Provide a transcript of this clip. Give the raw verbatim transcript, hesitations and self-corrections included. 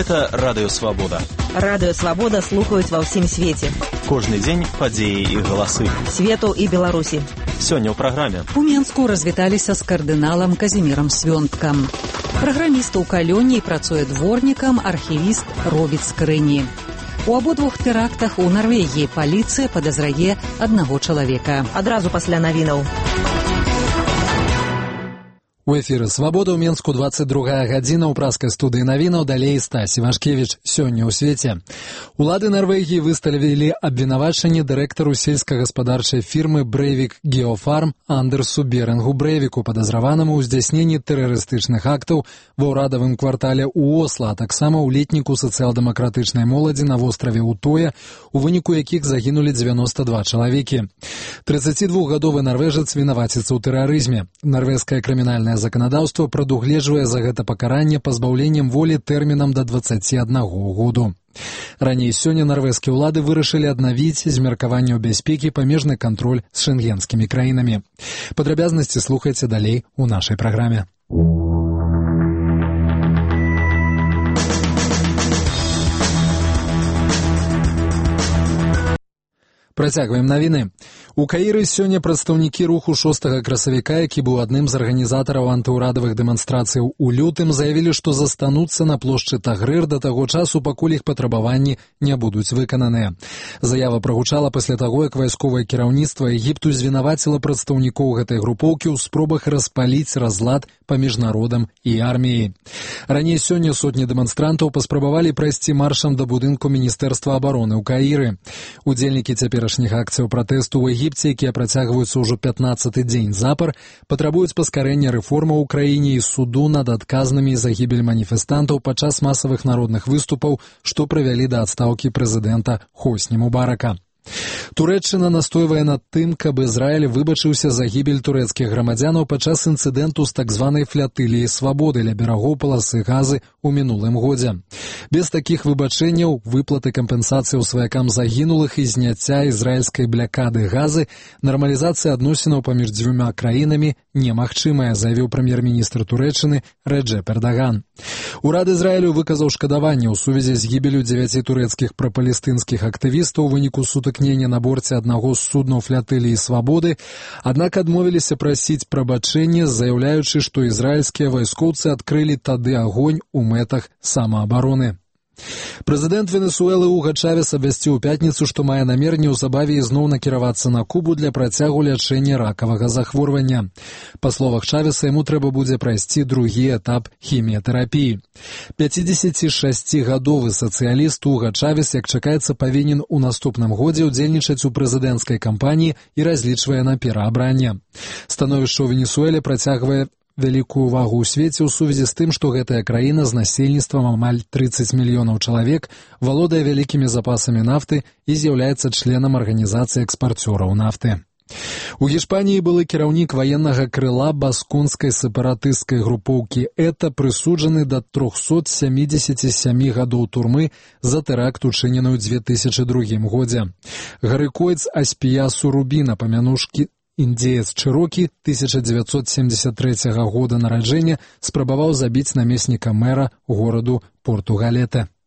Гэта Радыё Свабода. Радыё Свабода слухаюць ва ўсім свеце. Кожны дзень падзеі і галасы. Свету і Беларусі. Сёння ў праграме. У Менску развіталіся з кардыналам Казімірам Свёнткам. Праграміст у калоніі працуе дворнікам, архівіст робіць скрыні. У абодвух тэрактах у Нарвегіі паліцыя падазрае аднаго чалавека. Адразу пасля навінаў. У эфіры «Свабода» ў Менску двадцать другая гадзіна ў праскай студыі навінаў, далей Стась Івашкевіч. Сёння ў свеце. Улады Нарвегіі выставілі абвінавачанне дырэктару сельскагаспадарчай фірмы «Брейвік Геофарм» Андерсу Берінгу Брейвіку, падазраванаму ў здзяйсненні тэрарыстычных актаў ва ўрадавым квартале ў Осла, а таксама ў летніку сацыял-дэмакратычнай моладзі на востраве Утоя, у выніку якіх загінулі дзевяноста два чалавекі. трыццацідвухгадовы нарвежец вінаваціцца ў тэрарызме. Нарвежская крымінальная заканадаўства прадугледжвае за гэта пакаранне пазбаўленнем волі тэрмінам да дваццаці аднаго году. Раней сёння нарвежскія ўлады вырашылі аднавіць з меркаванняў бяспекі памежны кантроль з шэнгенскімі краінамі. Падрабязнасці слухайце далей у нашай праграме. Працягваем навіны. У Каіры сёння прадстаўнікі руху шостага красавіка, які быў адным з арганізатараў антыўрадавых дэманстрацыяў у лютым, заявілі, што застануцца на плошчы Тагрыр да таго часу, пакуль іх патрабаванні не будуць выкананыя. Заява прагучала пасля таго, як вайсковае кіраўніцтва Егіпту звінаваціла прадстаўнікоў гэтай групоўкі ў спробах распаліць разлад паміж народам і арміяй. Раней сёння сотні дэманстрантаў паспрабавалі прайсці маршам да будынку Міністэрства абароны ў Каіры. Удзельнікі цяперашніх акцыяў пратэсту ў Егіпце, якія працягваюцца ўжо пятнаццаты дзень запар, патрабуюць паскарэння рэформаў у краіне і суду над адказнымі за гібель маніфестантаў падчас масавых народных выступаў, што прывялі да адстаўкі прэзідэнта Хосні Мубарака. Турэччына настойвае над тым, каб Ізраіль выбачыўся за гібель турэцкіх грамадзянаў падчас інцыдэнту з так званай флятыліяй свабоды ля берагоў паласы Газы ў мінулым годзе. Без такіх выбачэнняў, выплаты кампенсацыяў сваякам загінулых і зняцця ізраільскай блякады Газы, нармалізацыя адносінаў паміж дзвюма краінамі немагчымая, заявіў прэм'ер-міністр Турэччыны Рэджэп Эрдаган. Урад Ізраілю выказаў шкадаванне ў сувязі з гібелю дзевяці турэцкіх прапалестынскіх актывістаў у выніку сутыкнення на борце аднаго з суднаў флятыліі свабоды, аднак адмовіліся прасіць прабачэння, заяўляючы, што ізраільскія вайскоўцы адкрылі тады агонь у мэтах самаабароны. Прэзідэнт Венесуэлы Уга Чавес абвясціў у пятніцу, што мае намер неўзабаве ізноў накіравацца на Кубу для працягу лячэння ракавага захворвання. Па словах Чавеса, яму трэба будзе прайсці другі этап хіміятэрапіі. пяцідзесятішасцігадовы сацыяліст Уга Чавес, як чакаецца, павінен у наступным годзе ўдзельнічаць у прэзідэнцкай кампаніі і разлічвае на пераабранне. Становішча ў Венесуэле працягвае вялікую увагу ў свеце ў сувязі з тым, што гэтая краіна з насельніцтвам амаль трыццаць мільёнаў чалавек валодае вялікімі запасамі нафты і з'яўляецца членам арганізацыі экспарцёраў нафты. У Гішпаніі былы кіраўнік ваеннага крыла басконскай сепаратысцкай групоўкі ЭТА прысуджаны да трохсот сямідзесяці сямі гадоў турмы за тэракт, учынены ў дзве тысячы другім годзе. Гарыкоец Аспіясу Рубіна, памянушкі індзеец Чырокі, тысяча дзевяцьсот семдзесят трэцяга года нараджэння, спрабаваў забіць намесніка мэра гораду Порту-Галета.